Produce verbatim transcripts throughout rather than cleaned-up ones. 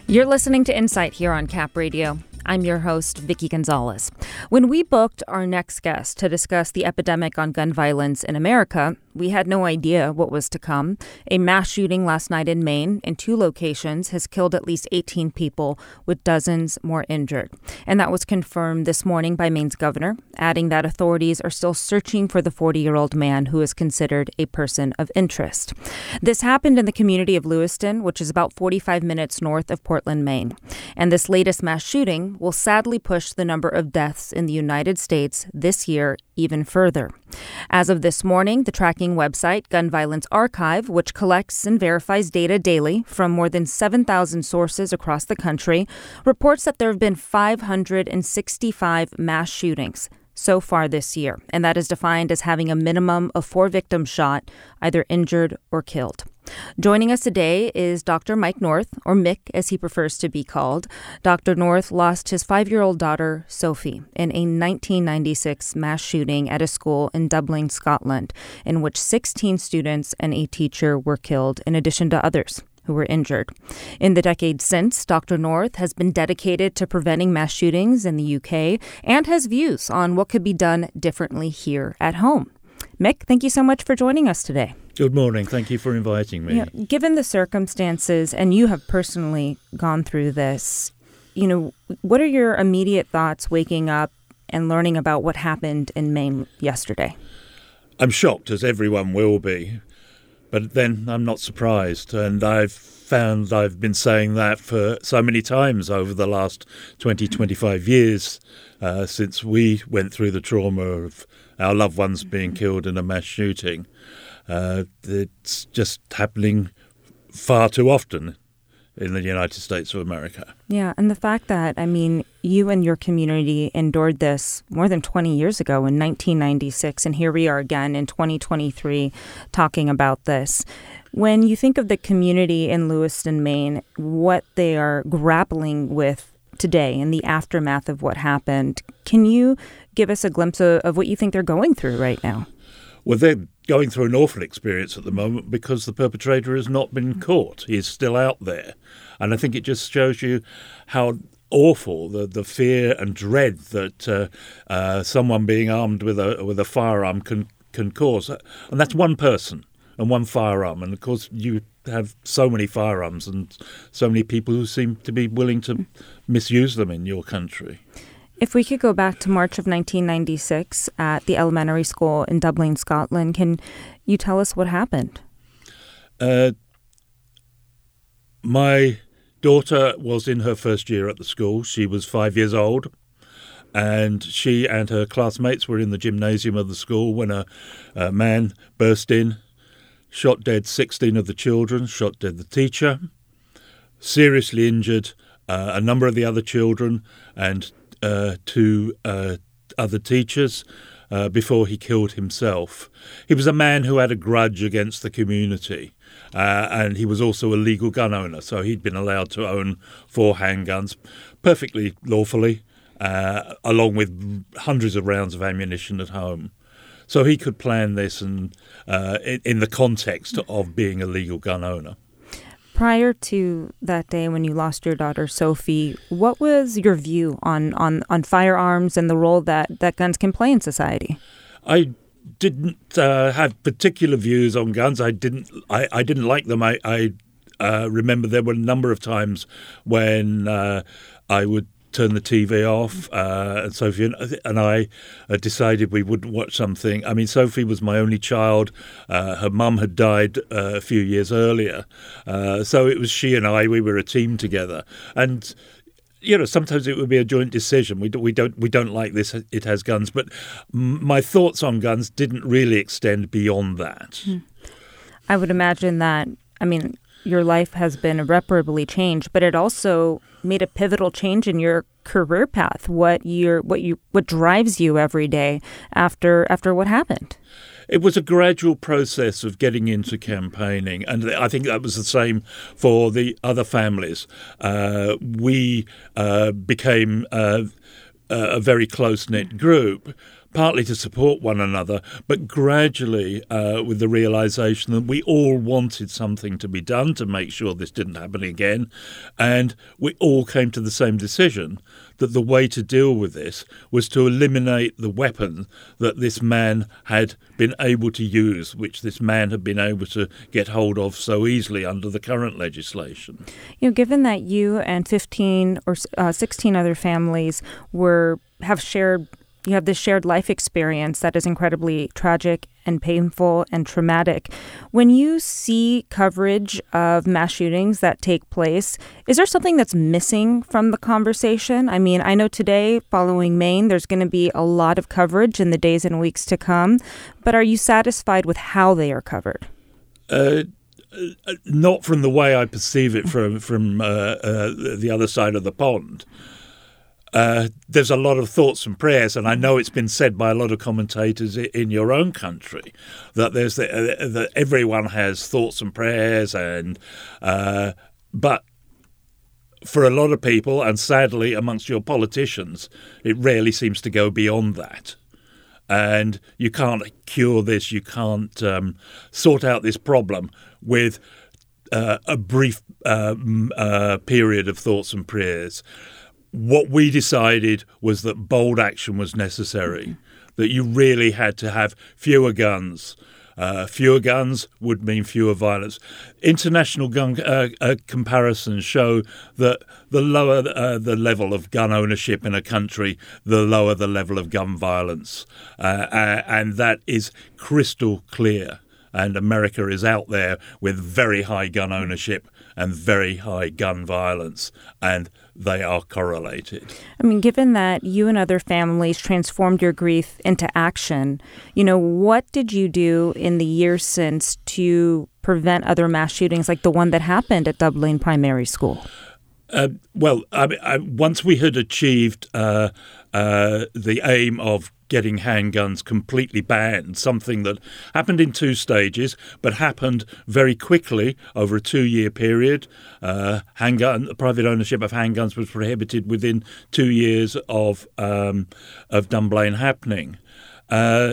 You're listening to Insight here on Cap Radio. I'm your host, Vicky Gonzalez. When we booked our next guest to discuss the epidemic on gun violence in America, we had no idea what was to come. A mass shooting last night in Maine in two locations has killed at least eighteen people, with dozens more injured. And that was confirmed this morning by Maine's governor, adding that authorities are still searching for the forty-year-old man who is considered a person of interest. This happened in the community of Lewiston, which is about forty-five minutes north of Portland, Maine. And this latest mass shooting will sadly push the number of deaths in the United States this year even further. As of this morning, the tracking website Gun Violence Archive, which collects and verifies data daily from more than seven thousand sources across the country, reports that there have been five hundred sixty-five mass shootings so far this year, and that is defined as having a minimum of four victims shot, either injured or killed. Joining us today is Doctor Mike North, or Mick as he prefers to be called. Doctor North lost his five-year-old daughter, Sophie, in a nineteen ninety-six mass shooting at a school in Dublin, Scotland, in which sixteen students and a teacher were killed, in addition to others who were injured. In the decades since, Doctor North has been dedicated to preventing mass shootings in the U K and has views on what could be done differently here at home. Mick, thank you so much for joining us today. Good morning. Thank you for inviting me. You know, given the circumstances, and you have personally gone through this, you know, what are your immediate thoughts waking up and learning about what happened in Maine yesterday? I'm shocked, as everyone will be, but then I'm not surprised. And I've found I've been saying that for so many times over the last twenty, twenty-five years uh, since we went through the trauma of our loved ones being killed in a mass shooting. Uh, it's just happening far too often in the United States of America. Yeah, and the fact that, I mean, you and your community endured this more than twenty years ago in nineteen ninety-six, and here we are again in twenty twenty-three talking about this. When you think of the community in Lewiston, Maine, what they are grappling with today in the aftermath of what happened, can you give us a glimpse of, of what you think they're going through right now? Well, they're going through an awful experience at the moment because the perpetrator has not been caught. He's still out there. And I think it just shows you how awful the, the fear and dread that uh, uh, someone being armed with a with a firearm can, can cause. And that's one person and one firearm. And, of course, you have so many firearms and so many people who seem to be willing to misuse them in your country. If we could go back to March of nineteen ninety-six at the elementary school in Dublin, Scotland, can you tell us what happened? Uh, my daughter was in her first year at the school. She was five years old, and she and her classmates were in the gymnasium of the school when a, a man burst in, shot dead sixteen of the children, shot dead the teacher, seriously injured uh, a number of the other children, and Uh, to uh, other teachers uh, before he killed himself. He was a man who had a grudge against the community, uh, and he was also a legal gun owner, so he'd been allowed to own four handguns perfectly lawfully, uh, along with hundreds of rounds of ammunition at home. So he could plan this and uh, in, in the context of being a legal gun owner. Prior to that day when you lost your daughter, Sophie, what was your view on, on, on firearms and the role that, that guns can play in society? I didn't uh, have particular views on guns. I didn't I, I didn't like them. I, I uh, remember there were a number of times when uh, I would turn the T V off, uh, and Sophie and I uh, decided we wouldn't watch something. I mean, Sophie was my only child. Uh, her mum had died uh, a few years earlier. Uh, so it was she and I, we were a team together. And, you know, sometimes it would be a joint decision. We, do, we, don't, we don't like this, it has guns. But m- my thoughts on guns didn't really extend beyond that. Hmm. I would imagine that, I mean, your life has been irreparably changed, but it also made a pivotal change in your career path. What your what you what drives you every day after after what happened? It was a gradual process of getting into campaigning, and I think that was the same for the other families. Uh, we uh, became uh, a very close-knit group, partly to support one another, but gradually uh, with the realisation that we all wanted something to be done to make sure this didn't happen again. And we all came to the same decision that the way to deal with this was to eliminate the weapon that this man had been able to use, which this man had been able to get hold of so easily under the current legislation. You know, given that you and fifteen or uh, sixteen other families were have shared You have this shared life experience that is incredibly tragic and painful and traumatic. When you see coverage of mass shootings that take place, is there something that's missing from the conversation? I mean, I know today, following Maine, there's going to be a lot of coverage in the days and weeks to come. But are you satisfied with how they are covered? Uh, not from the way I perceive it from, from uh, uh, the other side of the pond. Uh, there's a lot of thoughts and prayers, and I know it's been said by a lot of commentators in your own country that there's the, uh, that everyone has thoughts and prayers, and uh, but for a lot of people, and sadly amongst your politicians, it rarely seems to go beyond that. And you can't cure this, you can't um, sort out this problem with uh, a brief uh, uh, period of thoughts and prayers. What we decided was that bold action was necessary, that you really had to have fewer guns. Uh, fewer guns would mean fewer violence. International gun uh, uh, comparisons show that the lower uh, the level of gun ownership in a country, the lower the level of gun violence. Uh, uh, and that is crystal clear. And America is out there with very high gun ownership and very high gun violence, and they are correlated. I mean, given that you and other families transformed your grief into action, you know, what did you do in the years since to prevent other mass shootings like the one that happened at Dublin Primary School? Uh, well, I, I, once we had achieved uh, uh, the aim of getting handguns completely banned, something that happened in two stages, but happened very quickly over a two-year period. Uh, handgun, private ownership of handguns was prohibited within two years of um, of Dunblane happening. Uh,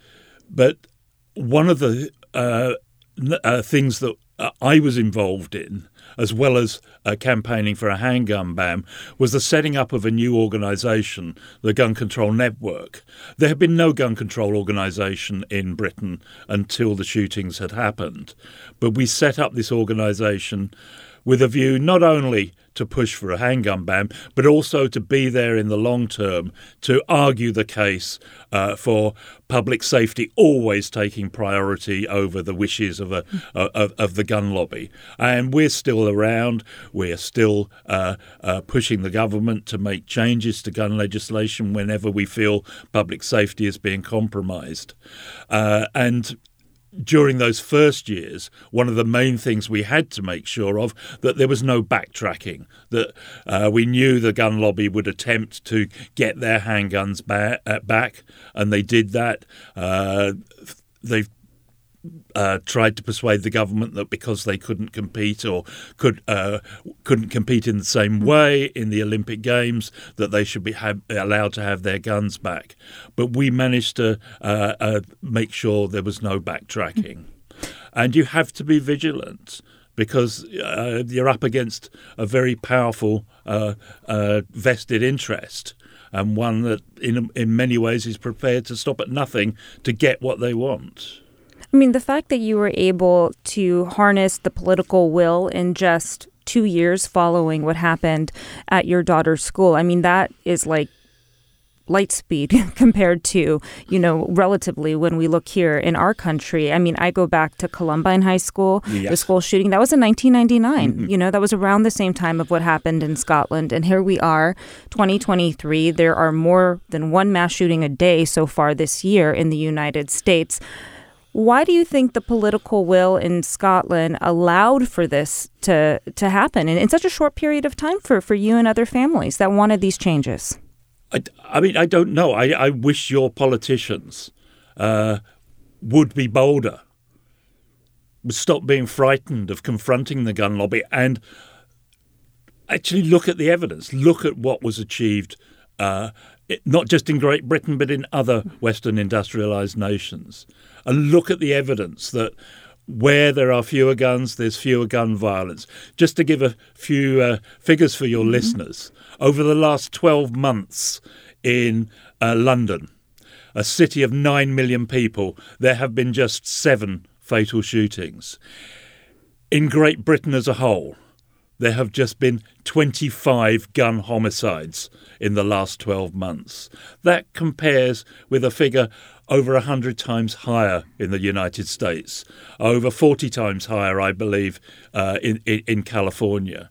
but one of the uh, uh, things that uh, I was involved in, as well as uh, campaigning for a handgun ban, was the setting up of a new organisation, the Gun Control Network. There had been no gun control organisation in Britain until the shootings had happened. But we set up this organisation with a view not only to push for a handgun ban, but also to be there in the long term to argue the case uh, for public safety always taking priority over the wishes of, a, of, of the gun lobby. And we're still around. We're still uh, uh, pushing the government to make changes to gun legislation whenever we feel public safety is being compromised. Uh, and During those first years, one of the main things we had to make sure of, that there was no backtracking, that uh, we knew the gun lobby would attempt to get their handguns ba- back, and they did that. Uh, they've Uh, tried to persuade the government that because they couldn't compete or could uh, couldn't compete in the same way in the Olympic Games, that they should be have, allowed to have their guns back. But we managed to uh, uh, make sure there was no backtracking. And you have to be vigilant, because uh, you're up against a very powerful uh, uh, vested interest, and one that in in many ways is prepared to stop at nothing to get what they want. I mean, the fact that you were able to harness the political will in just two years following what happened at your daughter's school, I mean, that is like light speed compared to, you know, relatively when we look here in our country. I mean, I go back to Columbine High School, yes. The school shooting. That was in nineteen ninety-nine. Mm-hmm. You know, that was around the same time of what happened in Scotland. And here we are, twenty twenty-three. There are more than one mass shooting a day so far this year in the United States. Why do you think the political will in Scotland allowed for this to to happen in, in such a short period of time for, for you and other families that wanted these changes? I, I mean, I don't know. I, I wish your politicians uh, would be bolder, would stop being frightened of confronting the gun lobby and actually look at the evidence, look at what was achieved uh, it, not just in Great Britain, but in other Western industrialised nations, and look at the evidence that where there are fewer guns, there's fewer gun violence. Just to give a few uh, figures for your mm-hmm. listeners, over the last twelve months in uh, London, a city of nine million people, there have been just seven fatal shootings. In Great Britain as a whole, there have just been twenty-five gun homicides in the last twelve months. That compares with a figure over one hundred times higher in the United States, over forty times higher, I believe, uh, in, in, in California.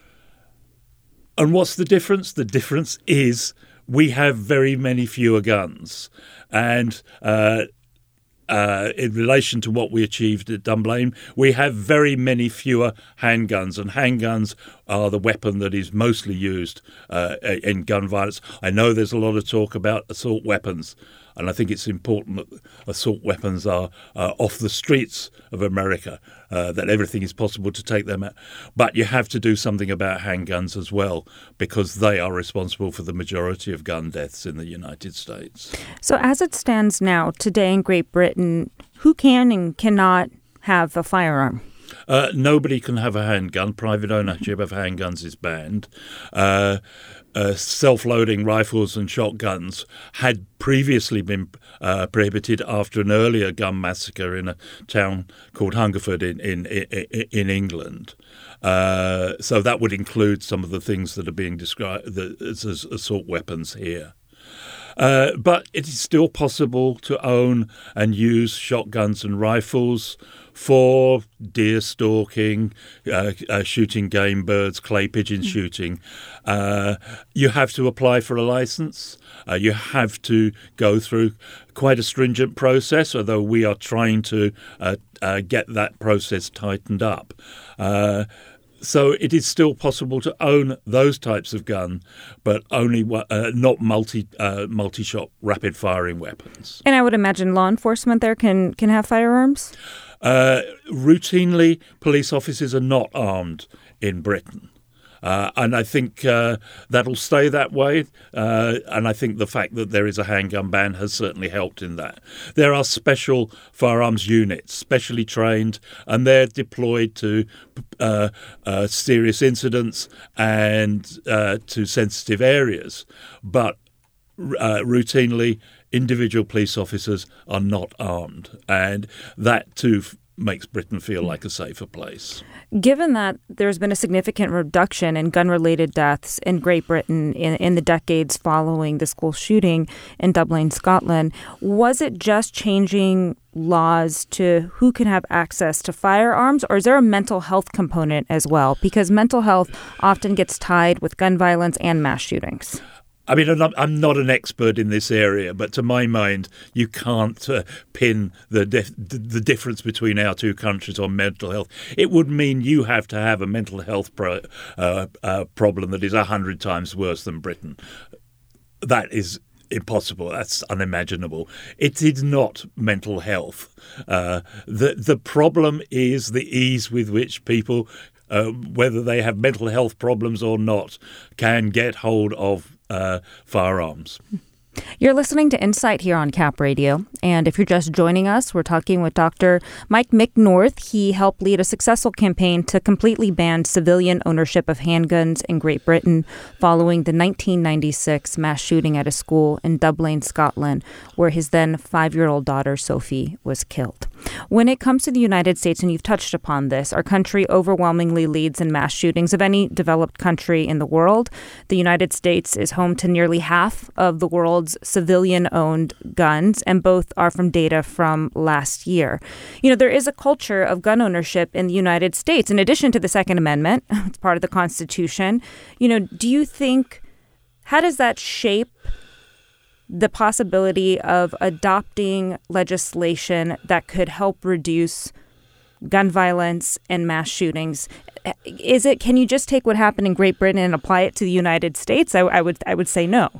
And what's the difference? The difference is we have very many fewer guns. And uh, uh, in relation to what we achieved at Dunblane, we have very many fewer handguns. And handguns are the weapon that is mostly used uh, in gun violence. I know there's a lot of talk about assault weapons. And I think it's important that assault weapons are uh, off the streets of America, uh, that everything is possible to take them out. But you have to do something about handguns as well, because they are responsible for the majority of gun deaths in the United States. So as it stands now, today in Great Britain, who can and cannot have a firearm? Uh, nobody can have a handgun. Private ownership of handguns is banned. Uh, uh, self-loading rifles and shotguns had previously been uh, prohibited after an earlier gun massacre in a town called Hungerford in in, in, in England. Uh, so that would include some of the things that are being described as, as assault weapons here. Uh, but it is still possible to own and use shotguns and rifles for deer stalking, uh, uh, shooting game birds, clay pigeon shooting. Uh, you have to apply for a license. Uh, you have to go through quite a stringent process, although we are trying to uh, uh, get that process tightened up. Uh, So it is still possible to own those types of gun, but only uh, not multi uh, multi-shot rapid firing weapons. And I would imagine law enforcement there can can have firearms? Uh, routinely, police officers are not armed in Britain. Uh, and I think uh, that'll stay that way. Uh, and I think the fact that there is a handgun ban has certainly helped in that. There are special firearms units, specially trained, and they're deployed to uh, uh, serious incidents and uh, to sensitive areas. But uh, routinely, individual police officers are not armed. And that too makes Britain feel like a safer place. Given that there's been a significant reduction in gun-related deaths in Great Britain in, in the decades following the school shooting in Dunblane, Scotland, was it just changing laws to who can have access to firearms, or is there a mental health component as well? Because mental health often gets tied with gun violence and mass shootings. I mean, I'm not, I'm not an expert in this area, but to my mind, you can't uh, pin the dif- the difference between our two countries on mental health. It would mean you have to have a mental health pro- uh, uh, problem that is a hundred times worse than Britain. That is impossible. That's unimaginable. It is not mental health. Uh, the the problem is the ease with which people, uh, whether they have mental health problems or not, can get hold of Uh, firearms. You're listening to Insight here on Cap Radio. And if you're just joining us, we're talking with Doctor Mike McNorth. He helped lead a successful campaign to completely ban civilian ownership of handguns in Great Britain following the nineteen ninety-six mass shooting at a school in Dunblane, Scotland, where his then five-year-old daughter, Sophie, was killed. When it comes to the United States, and you've touched upon this, our country overwhelmingly leads in mass shootings of any developed country in the world. The United States is home to nearly half of the world's civilian-owned guns, and both are from data from last year. You know, there is a culture of gun ownership in the United States. In addition to the Second Amendment, it's part of the Constitution. You know, do you think, how does that shape the possibility of adopting legislation that could help reduce gun violence and mass shootings? Is it, can you just take what happened in Great Britain and apply it to the United States? I, I would I would say no.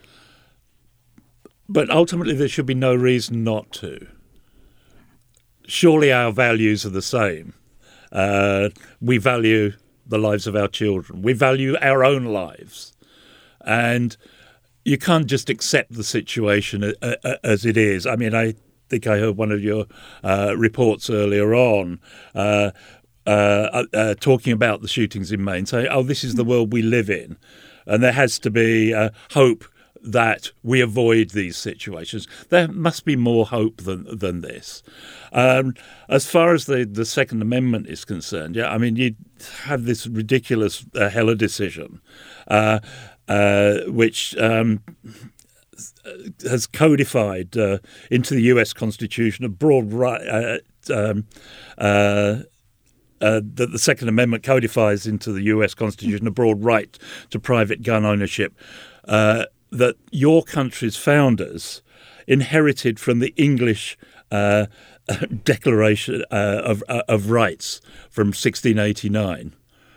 But ultimately, there should be no reason not to. Surely our values are the same. Uh, we value the lives of our children. We value our own lives. And you can't just accept the situation as it is. I mean, I think I heard one of your uh, reports earlier on uh, uh, uh, talking about the shootings in Maine, saying, oh, this is the world we live in. And there has to be uh, hope that we avoid these situations. There must be more hope than than this. Um, as far as the, the Second Amendment is concerned, yeah, I mean, you have this ridiculous uh, Heller decision, uh, uh, which um, has codified uh, into the U S Constitution a broad right. Uh, um, uh, Uh, that the Second Amendment codifies into the U S Constitution a broad right to private gun ownership uh, that your country's founders inherited from the English uh, Declaration uh, of, uh, of Rights from sixteen eighty-nine.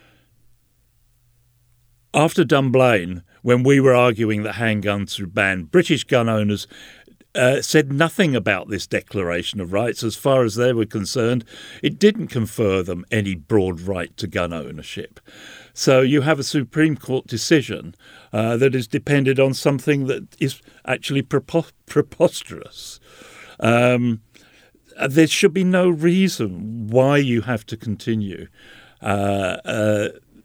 After Dunblane, when we were arguing that handguns were banned, British gun owners Uh, said nothing about this Declaration of Rights. As far as they were concerned, it didn't confer them any broad right to gun ownership. So you have a Supreme Court decision uh, that is dependent on something that is actually prepo- preposterous. Um, there should be no reason why you have to continue uh, uh,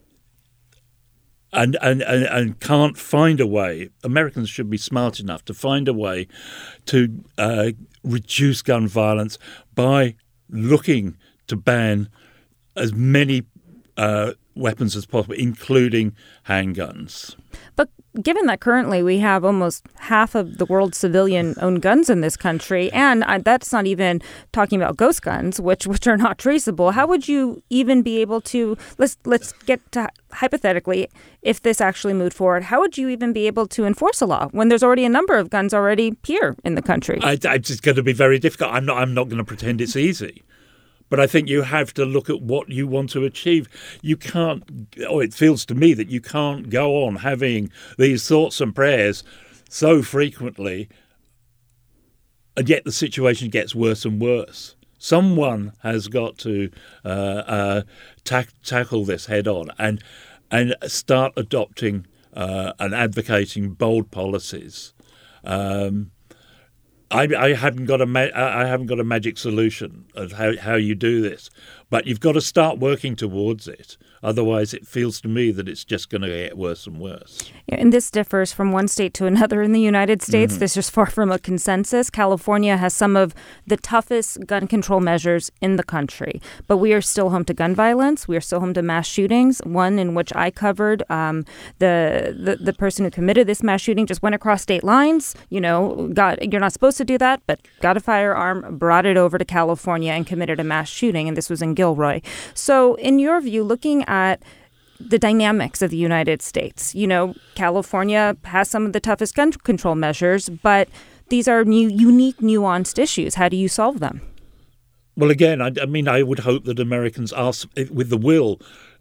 And, and, and, and can't find a way. Americans should be smart enough to find a way to uh, reduce gun violence by looking to ban as many uh, weapons as possible, including handguns. But given that currently we have almost half of the world's civilian-owned guns in this country, and I, that's not even talking about ghost guns, which which are not traceable, how would you even be able to, let's let's get to, hypothetically, if this actually moved forward, how would you even be able to enforce a law when there's already a number of guns already here in the country? I, it's just going to be very difficult. I'm not, I'm not going to pretend it's easy. But I think you have to look at what you want to achieve. You can't, or it feels to me that you can't go on having these thoughts and prayers so frequently, and yet the situation gets worse and worse. Someone has got to uh, uh, ta- tackle this head on and and start adopting uh, and advocating bold policies. Um, I, I haven't got a ma- I haven't got a magic solution of how, how you do this, but you've got to start working towards it. Otherwise, it feels to me that it's just going to get worse and worse. And this differs from one state to another in the United States. Mm-hmm. This is far from a consensus. California has some of the toughest gun control measures in the country, but we are still home to gun violence. We are still home to mass shootings. One in which I covered, um, the, the the person who committed this mass shooting just went across state lines. You know, got you're not supposed to do that, but got a firearm, brought it over to California, and committed a mass shooting. And this was in Gilroy. So, in your view, looking at at the dynamics of the United States. You know, California has some of the toughest gun control measures, but these are new, unique, nuanced issues. How do you solve them? Well, again, I, I mean, I would hope that Americans are, with the will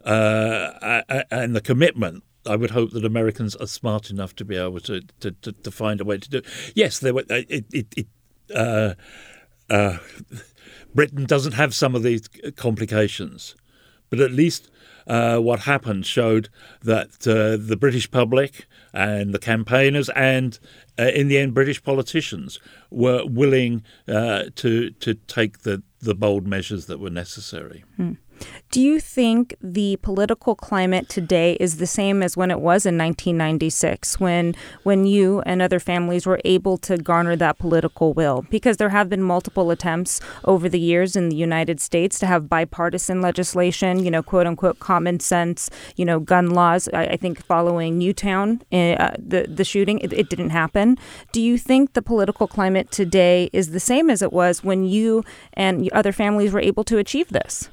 uh, and the commitment, I would hope that Americans are smart enough to be able to to, to, to find a way to do it. Yes, there were, it, it, it uh, uh, Britain doesn't have some of these complications, but at least Uh, what happened showed that uh, the British public and the campaigners and, uh, in the end, British politicians were willing uh, to to take the, the bold measures that were necessary. Hmm. Do you think the political climate today is the same as when it was in nineteen ninety-six, when when you and other families were able to garner that political will? Because there have been multiple attempts over the years in the United States to have bipartisan legislation, you know, quote unquote, common sense, you know, gun laws. I, I think following Newtown, uh, the, the shooting, it, it didn't happen. Do you think the political climate today is the same as it was when you and other families were able to achieve this?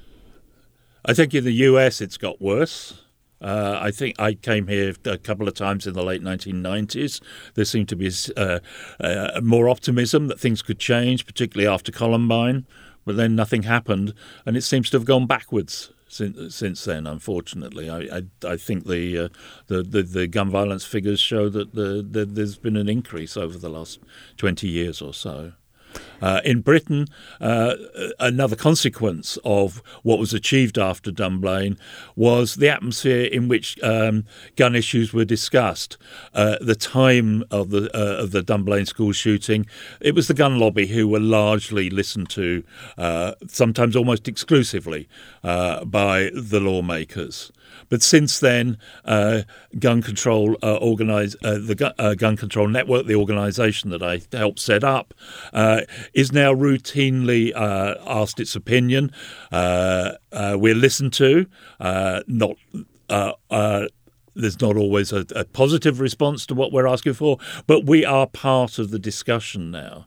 I think in the U S it's got worse. Uh, I think I came here a couple of times in the late nineteen nineties. There seemed to be uh, uh, more optimism that things could change, particularly after Columbine. But then nothing happened, and it seems to have gone backwards since, since then, unfortunately. I, I, I think the, uh, the, the the gun violence figures show that the, the, there's been an increase over the last twenty years or so. Uh, in Britain, uh, another consequence of what was achieved after Dunblane was the atmosphere in which um, gun issues were discussed. Uh, the time of the uh, of the Dunblane school shooting, it was the gun lobby who were largely listened to, uh, sometimes almost exclusively, uh, by the lawmakers. But since then, uh, gun control uh, organize uh, the gu- uh, gun control network, the organisation that I helped set up, uh, is now routinely uh, asked its opinion. Uh, uh, we're listened to, uh, not. Uh, uh, There's not always a, a positive response to what we're asking for, but we are part of the discussion now.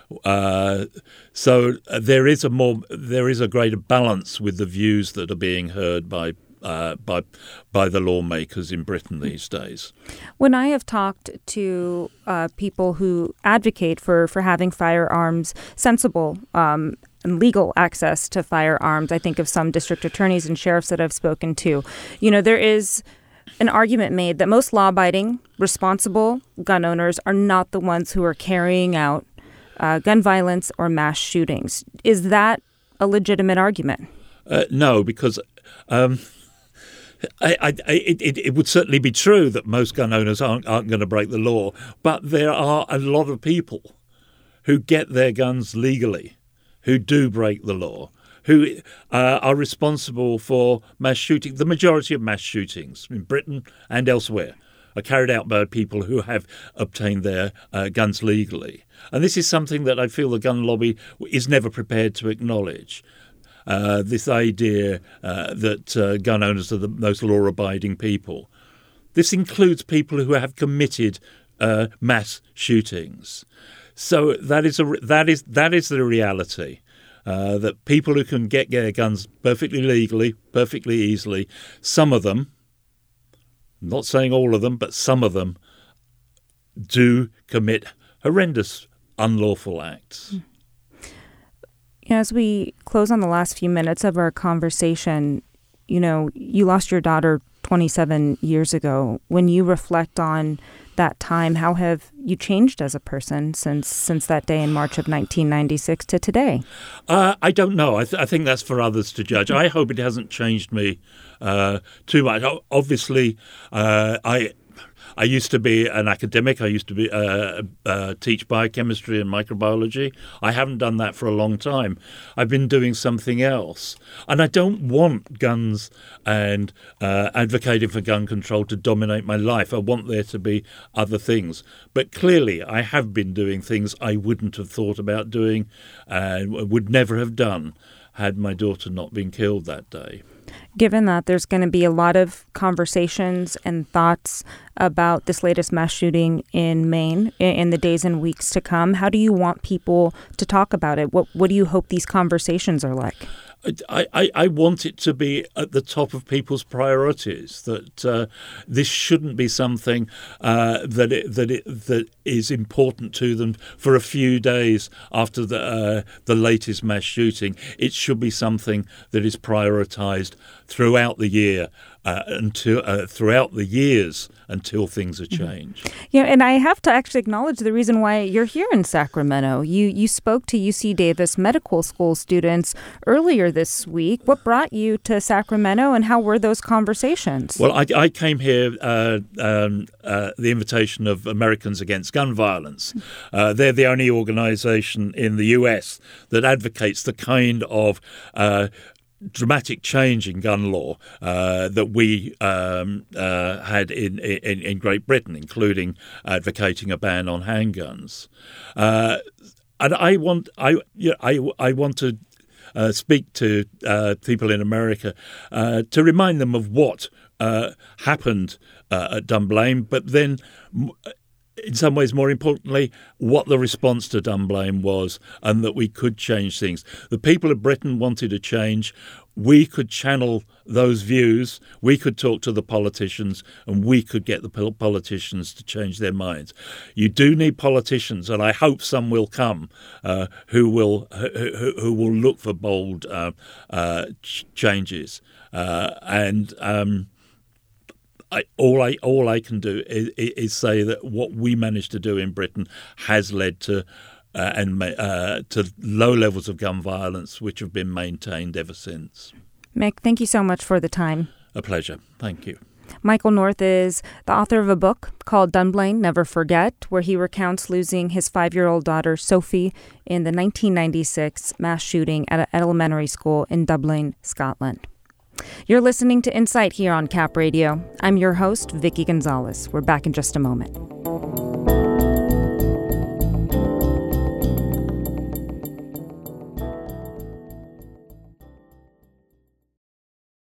Uh, so there is a more there is a greater balance with the views that are being heard by uh, by by the lawmakers in Britain these days. When I have talked to uh, people who advocate for, for having firearms, sensible um, and legal access to firearms, I think of some district attorneys and sheriffs that I've spoken to. You know, there is an argument made that most law-abiding, responsible gun owners are not the ones who are carrying out uh, gun violence or mass shootings. Is that a legitimate argument? Uh, no, because um, I, I, it, it, it would certainly be true that most gun owners aren't, aren't going to break the law, but there are a lot of people who get their guns legally, who do break the law, who uh, are responsible for mass shooting. The majority of mass shootings in Britain and elsewhere are carried out by people who have obtained their uh, guns legally. And this is something that I feel the gun lobby is never prepared to acknowledge. Uh, this idea uh, that uh, gun owners are the most law-abiding people. This includes people who have committed uh, mass shootings. So that is a that is that is the reality. Uh, that people who can get their guns perfectly legally, perfectly easily, some of them, I'm not saying all of them, but some of them do commit horrendous, unlawful acts. As we close on the last few minutes of our conversation, you know, you lost your daughter twenty-seven years ago. When you reflect on that time, how have you changed as a person since since that day in March of nineteen ninety-six to today? Uh, I don't know. I, th- I think that's for others to judge. I hope it hasn't changed me uh, too much. Obviously, uh, I I used to be an academic. I used to be uh, uh, teach biochemistry and microbiology. I haven't done that for a long time. I've been doing something else. And I don't want guns and uh, advocating for gun control to dominate my life. I want there to be other things. But clearly, I have been doing things I wouldn't have thought about doing and would never have done had my daughter not been killed that day. Given that there's going to be a lot of conversations and thoughts about this latest mass shooting in Maine in the days and weeks to come, how do you want people to talk about it? What What do you hope these conversations are like? I, I, I want it to be at the top of people's priorities, that uh, this shouldn't be something uh, that it, that it, that is important to them for a few days after the uh, the latest mass shooting. It should be something that is prioritised throughout the year, uh, until uh, throughout the years until things are changed. Yeah, and I have to actually acknowledge the reason why you're here in Sacramento. You you spoke to U C Davis Medical School students earlier this week. What brought you to Sacramento, and how were those conversations? Well, I, I came here uh, um, uh, the invitation of Americans Against Gun Violence. Uh, they're the only organisation in the U S that advocates the kind of uh, dramatic change in gun law uh, that we um, uh, had in, in, in Great Britain, including advocating a ban on handguns. Uh, and I want I you know, I I want to uh, speak to uh, people in America uh, to remind them of what uh, happened uh, at Dunblane, but then, in some ways, more importantly, what the response to Dunblane was, and that we could change things. The people of Britain wanted a change. We could channel those views. We could talk to the politicians, and we could get the politicians to change their minds. You do need politicians, and I hope some will come uh, who will who, who will look for bold uh, uh, ch- changes. Uh, and um, I, all I all I can do is, is say that what we managed to do in Britain has led to uh, and uh, to low levels of gun violence, which have been maintained ever since. Mick, thank you so much for the time. A pleasure. Thank you. Michael North is the author of a book called Dunblane, Never Forget, where he recounts losing his five-year-old daughter, Sophie, in the nineteen ninety-six mass shooting at an elementary school in Dublin, Scotland. You're listening to Insight here on Cap Radio. I'm your host, Vicky Gonzalez. We're back in just a moment.